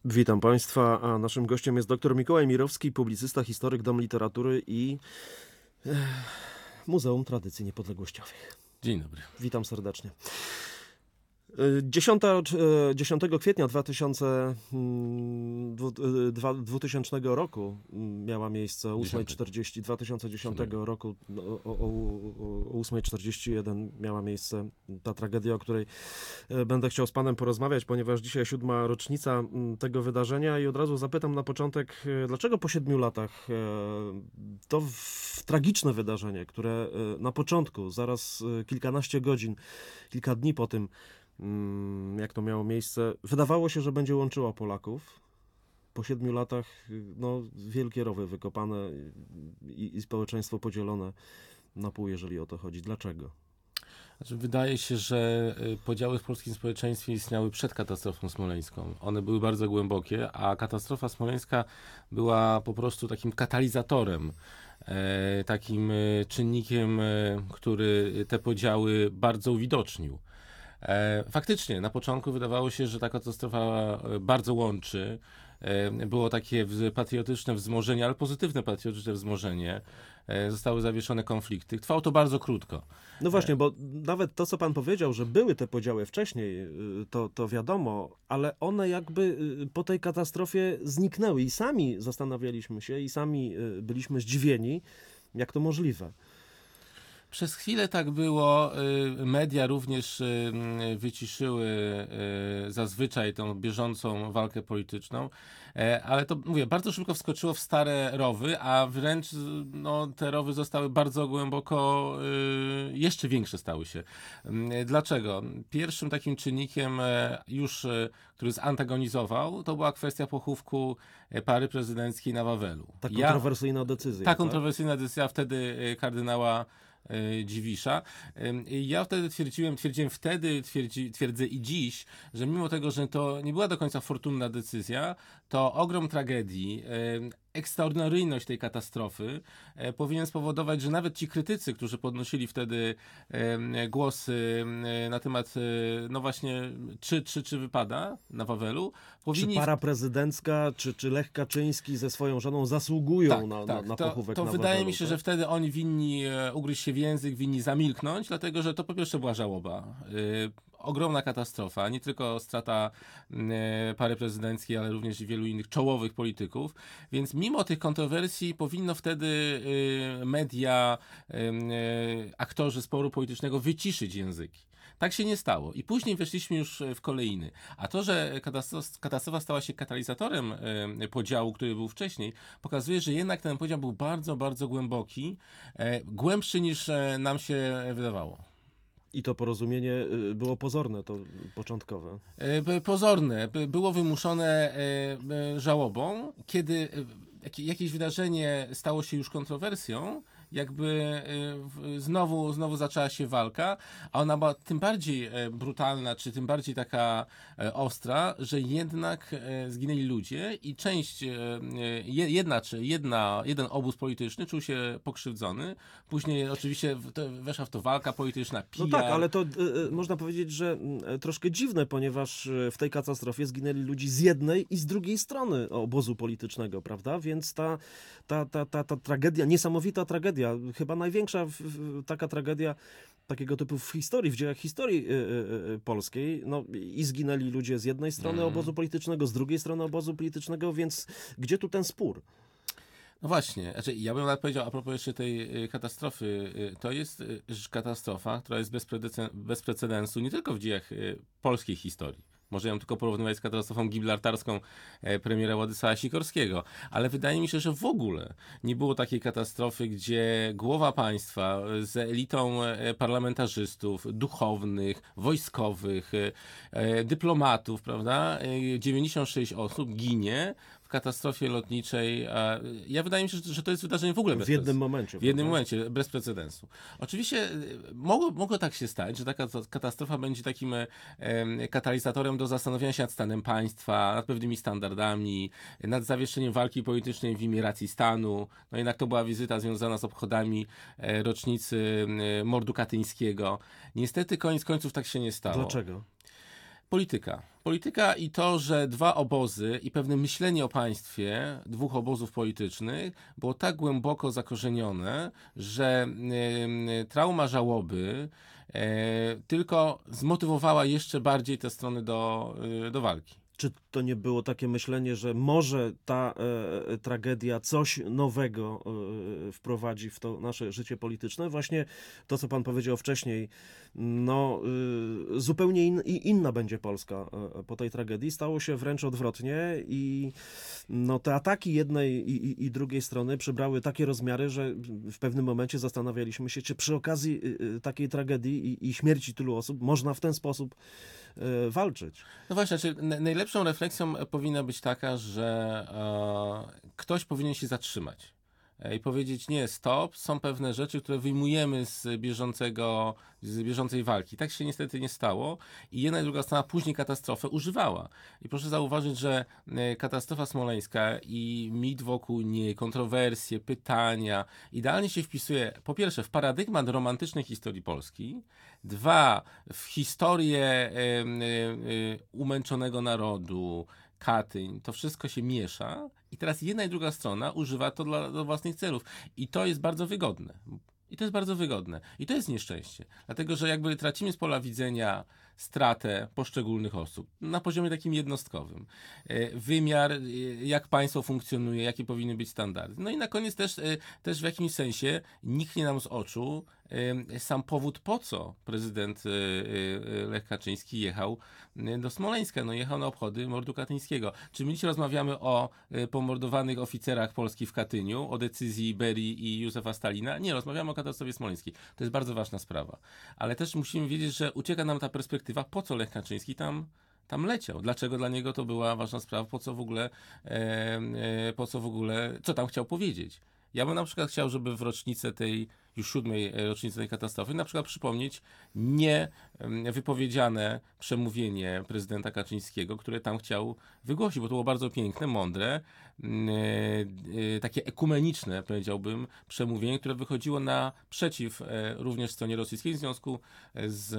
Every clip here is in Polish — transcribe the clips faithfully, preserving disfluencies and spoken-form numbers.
Witam Państwa, a naszym gościem jest dr Mikołaj Mirowski, publicysta, historyk, Dom Literatury i e, Muzeum Tradycji Niepodległościowych. Dzień dobry. Witam serdecznie. dziesiątego kwietnia dwutysięcznego roku miała miejsce ósma czterdzieści, dwa tysiące dziesiątego roku o, o, o ósma czterdzieści jeden miała miejsce ta tragedia, o której będę chciał z Panem porozmawiać, ponieważ dzisiaj siódma rocznica tego wydarzenia i od razu zapytam na początek, dlaczego po siedmiu latach to tragiczne wydarzenie, które na początku, zaraz kilkanaście godzin, kilka dni po tym, jak to miało miejsce, wydawało się, że będzie łączyło Polaków. Po siedmiu latach no, wielkie rowy wykopane i, i społeczeństwo podzielone na pół, jeżeli o to chodzi. Dlaczego? Znaczy, wydaje się, że podziały w polskim społeczeństwie istniały przed katastrofą smoleńską. One były bardzo głębokie, a katastrofa smoleńska była po prostu takim katalizatorem, e, takim czynnikiem, e, który te podziały bardzo uwidocznił. Faktycznie, na początku wydawało się, że ta katastrofa bardzo łączy. Było takie patriotyczne wzmożenie, ale pozytywne patriotyczne wzmożenie. Zostały zawieszone konflikty. Trwało to bardzo krótko. No właśnie, bo nawet to, co Pan powiedział, że były te podziały wcześniej, to, to wiadomo, ale one jakby po tej katastrofie zniknęły i sami zastanawialiśmy się i sami byliśmy zdziwieni, jak to możliwe. Przez chwilę tak było. Media również wyciszyły zazwyczaj tą bieżącą walkę polityczną, ale to, mówię, bardzo szybko wskoczyło w stare rowy, a wręcz no, te rowy zostały bardzo głęboko, jeszcze większe stały się. Dlaczego? Pierwszym takim czynnikiem już, który zantagonizował, to była kwestia pochówku pary prezydenckiej na Wawelu. Ta kontrowersyjna decyzja. Ta kontrowersyjna decyzja wtedy kardynała Dziwisza. Ja wtedy twierdziłem, twierdziłem wtedy, twierdzi, twierdzę i dziś, że mimo tego, że to nie była do końca fortunna decyzja, to ogrom tragedii, ekstraordynaryjność tej katastrofy e, powinien spowodować, że nawet ci krytycy, którzy podnosili wtedy e, głosy e, na temat, e, no właśnie, czy, czy, czy wypada na Wawelu, powinni... Czy para prezydencka, czy, czy Lech Kaczyński ze swoją żoną zasługują tak, na, tak. na, na to, pochówek to na wydaje Wawelu, mi się, tak? że wtedy oni winni e, ugryźć się w język, winni zamilknąć, dlatego, że to po pierwsze była żałoba. E, ogromna katastrofa, nie tylko strata e, pary prezydenckiej, ale również wielu innych czołowych polityków, więc mimo tych kontrowersji powinno wtedy y, media, y, y, aktorzy sporu politycznego wyciszyć języki. Tak się nie stało. I później weszliśmy już w kolejny. A to, że katastrofa, katastrofa stała się katalizatorem y, podziału, który był wcześniej, pokazuje, że jednak ten podział był bardzo, bardzo głęboki, y, głębszy niż y, nam się wydawało. I to porozumienie było pozorne, to początkowe. Pozorne. Było wymuszone żałobą. Kiedy jakieś wydarzenie stało się już kontrowersją, jakby znowu, znowu zaczęła się walka, a ona była tym bardziej brutalna, czy tym bardziej taka ostra, że jednak zginęli ludzie i część, jedna, czy jedna, jeden obóz polityczny czuł się pokrzywdzony. Później oczywiście weszła w to walka polityczna, P R. No tak, ale to y, można powiedzieć, że y, troszkę dziwne, ponieważ w tej katastrofie zginęli ludzie z jednej i z drugiej strony obozu politycznego, prawda? Więc ta, ta, ta, ta, ta tragedia, niesamowita tragedia, chyba największa w, w, taka tragedia takiego typu w historii, w dziejach historii y, y, polskiej, no i zginęli ludzie z jednej strony mm. obozu politycznego, z drugiej strony obozu politycznego, więc gdzie tu ten spór? No właśnie, znaczy ja bym nawet powiedział a propos jeszcze tej y, katastrofy, y, to jest y, katastrofa, która jest bez, predece- bez precedensu nie tylko w dziejach y, polskiej historii. Może ją tylko porównywać z katastrofą gibraltarską e, premiera Władysława Sikorskiego, ale wydaje mi się, że w ogóle nie było takiej katastrofy, gdzie głowa państwa z elitą e, parlamentarzystów, duchownych, wojskowych, e, dyplomatów, prawda, e, dziewięćdziesiąt sześć osób ginie w katastrofie lotniczej. Ja wydaje mi się, że to jest wydarzenie w ogóle bez w jednym momencie. W jednym prawda? momencie, bez precedensu. Oczywiście mogło, mogło tak się stać, że taka katastrofa będzie takim e, katalizatorem do zastanowienia się nad stanem państwa, nad pewnymi standardami, nad zawieszeniem walki politycznej w imię racji stanu. No jednak to była wizyta związana z obchodami e, rocznicy e, mordu katyńskiego. Niestety koniec końców tak się nie stało. Dlaczego? Polityka. Polityka i to, że dwa obozy i pewne myślenie o państwie dwóch obozów politycznych było tak głęboko zakorzenione, że y, trauma żałoby y, tylko zmotywowała jeszcze bardziej te strony do, y, do walki. Czy to nie było takie myślenie, że może ta e, tragedia coś nowego e, wprowadzi w to nasze życie polityczne? Właśnie to, co pan powiedział wcześniej, no e, zupełnie in, inna będzie Polska e, po tej tragedii. Stało się wręcz odwrotnie i no, te ataki jednej i, i, i drugiej strony przybrały takie rozmiary, że w pewnym momencie zastanawialiśmy się, czy przy okazji e, takiej tragedii i, i śmierci tylu osób można w ten sposób e, walczyć. No właśnie, znaczy, najlepszą refleksją powinna być taka, że e, ktoś powinien się zatrzymać e, i powiedzieć: nie, stop, są pewne rzeczy, które wyjmujemy z bieżącego, z bieżącej walki. Tak się niestety nie stało i jedna i druga strona później katastrofę używała. I proszę zauważyć, że e, katastrofa smoleńska i mit wokół niej, kontrowersje, pytania, idealnie się wpisuje po pierwsze w paradygmat romantycznej historii Polski, dwa, w historię y, y, y, umęczonego narodu, Katyń, to wszystko się miesza i teraz jedna i druga strona używa to dla, dla własnych celów. I to jest bardzo wygodne. I to jest bardzo wygodne. I to jest nieszczęście. Dlatego, że jakby tracimy z pola widzenia stratę poszczególnych osób na poziomie takim jednostkowym. Wymiar, jak państwo funkcjonuje, jakie powinny być standardy. No i na koniec też, też w jakimś sensie niknie nam z oczu sam powód, po co prezydent Lech Kaczyński jechał do Smoleńska. No jechał na obchody mordu katyńskiego. Czy my dzisiaj rozmawiamy o pomordowanych oficerach Polski w Katyniu, o decyzji Berii i Józefa Stalina? Nie, rozmawiamy o katastrofie smoleńskiej. To jest bardzo ważna sprawa. Ale też musimy wiedzieć, że ucieka nam ta perspektywa, po co Lech Kaczyński tam tam leciał. Dlaczego dla niego to była ważna sprawa, po co w ogóle, e, e, po co w ogóle, co tam chciał powiedzieć. Ja bym na przykład chciał, żeby w rocznicę tej, już siódmej rocznicy tej katastrofy, na przykład przypomnieć nie wypowiedziane przemówienie prezydenta Kaczyńskiego, które tam chciał wygłosić, bo to było bardzo piękne, mądre, takie ekumeniczne, powiedziałbym, przemówienie, które wychodziło naprzeciw również stronie rosyjskiej w związku z,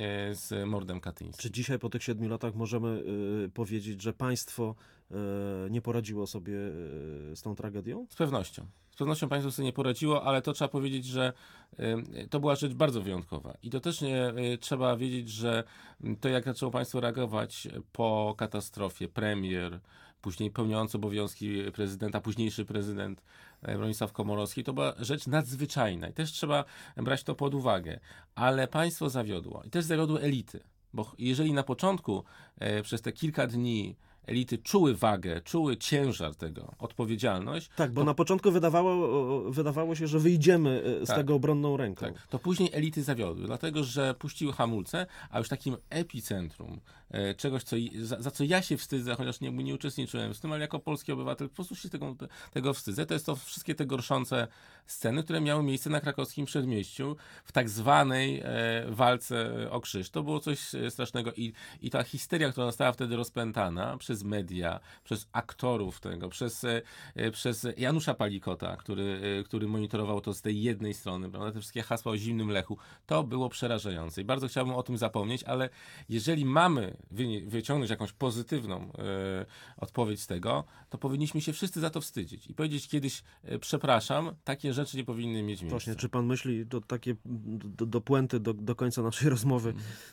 z mordem katyńskim. Czy dzisiaj po tych siedmiu latach możemy y, powiedzieć, że państwo y, nie poradziło sobie y, z tą tragedią? Z pewnością. Z pewnością państwo sobie nie poradziło, ale to trzeba powiedzieć, że y, to była rzecz bardzo wyjątkowa. I to też nie, y, trzeba wiedzieć, że to, jak zaczęło państwo reagować po katastrofie, premier, później pełniący obowiązki prezydenta, późniejszy prezydent Bronisław Komorowski, to była rzecz nadzwyczajna i też trzeba brać to pod uwagę. Ale państwo zawiodło i też zawiodły elity, bo jeżeli na początku e, przez te kilka dni elity czuły wagę, czuły ciężar tego, odpowiedzialność. Tak, bo to... na początku wydawało, wydawało się, że wyjdziemy z tak, tego obronną ręką. Tak. To później elity zawiodły, dlatego że puściły hamulce, a już takim epicentrum e, czegoś, co, za, za co ja się wstydzę, chociaż nie, nie uczestniczyłem w tym, ale jako polski obywatel po prostu się tego, tego wstydzę, to jest to wszystkie te gorszące sceny, które miały miejsce na krakowskim Przedmieściu w tak zwanej e, walce o krzyż. To było coś strasznego i, i ta histeria, która została wtedy rozpętana przez media, przez aktorów tego, przez, e, przez Janusza Palikota, który, e, który monitorował to z tej jednej strony, prawda? Te wszystkie hasła o zimnym Lechu, to było przerażające i bardzo chciałbym o tym zapomnieć, ale jeżeli mamy wy, wyciągnąć jakąś pozytywną e, odpowiedź z tego, to powinniśmy się wszyscy za to wstydzić i powiedzieć kiedyś e, przepraszam, takie rzeczy nie powinny mieć miejsca. Właśnie, czy pan myśli, do takie do, do puenty, do, do końca naszej rozmowy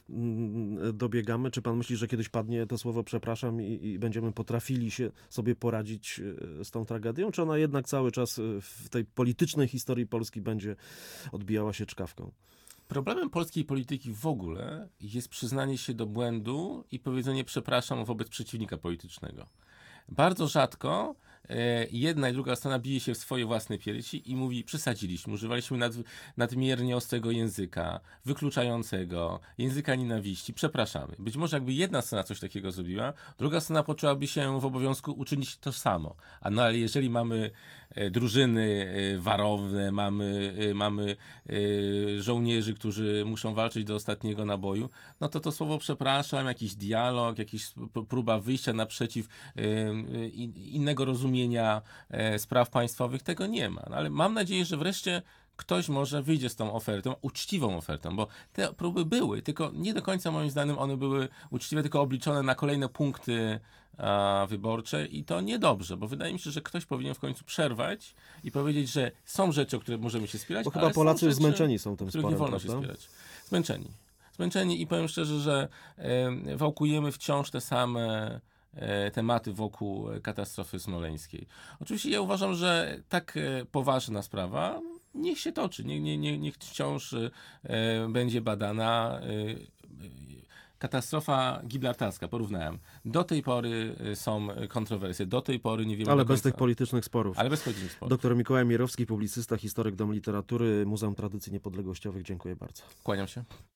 mm. dobiegamy, czy pan myśli, że kiedyś padnie to słowo przepraszam i, i będziemy potrafili się sobie poradzić z tą tragedią, czy ona jednak cały czas w tej politycznej historii Polski będzie odbijała się czkawką? Problemem polskiej polityki w ogóle jest przyznanie się do błędu i powiedzenie przepraszam wobec przeciwnika politycznego. Bardzo rzadko e, jedna i druga strona bije się w swoje własne piersi i mówi przesadziliśmy, używaliśmy nad, nadmiernie ostrego języka, wykluczającego, języka nienawiści, przepraszamy. Być może jakby jedna strona coś takiego zrobiła, druga strona poczułaby się w obowiązku uczynić to samo. A no ale jeżeli mamy e, drużyny e, warowne, mamy, e, mamy e, żołnierzy, którzy muszą walczyć do ostatniego naboju, no to to słowo przepraszam, jakiś dialog, jakaś próba wyjścia naprzeciw e, innego rozumienia spraw państwowych, tego nie ma. No, ale mam nadzieję, że wreszcie ktoś może wyjdzie z tą ofertą, uczciwą ofertą, bo te próby były, tylko nie do końca moim zdaniem one były uczciwe, tylko obliczone na kolejne punkty a, wyborcze i to niedobrze, bo wydaje mi się, że ktoś powinien w końcu przerwać i powiedzieć, że są rzeczy, o które możemy się spierać, Bo ale chyba Polacy są już rzeczy, zmęczeni są tym których sporem, nie wolno prawda? się spierać. Zmęczeni. Zmęczeni i powiem szczerze, że e, wałkujemy wciąż te same e, tematy wokół katastrofy smoleńskiej. Oczywiście ja uważam, że tak e, poważna sprawa niech się toczy, niech, nie, nie, niech wciąż e, będzie badana. E, Katastrofa gibraltarska, porównałem. Do tej pory e, są kontrowersje, do tej pory nie wiemy Ale do bez końca. tych politycznych sporów. Ale bez politycznych sporów. Doktor Mikołaj Mirowski, publicysta, historyk Dom Literatury, Muzeum Tradycji Niepodległościowych. Dziękuję bardzo. Kłaniam się.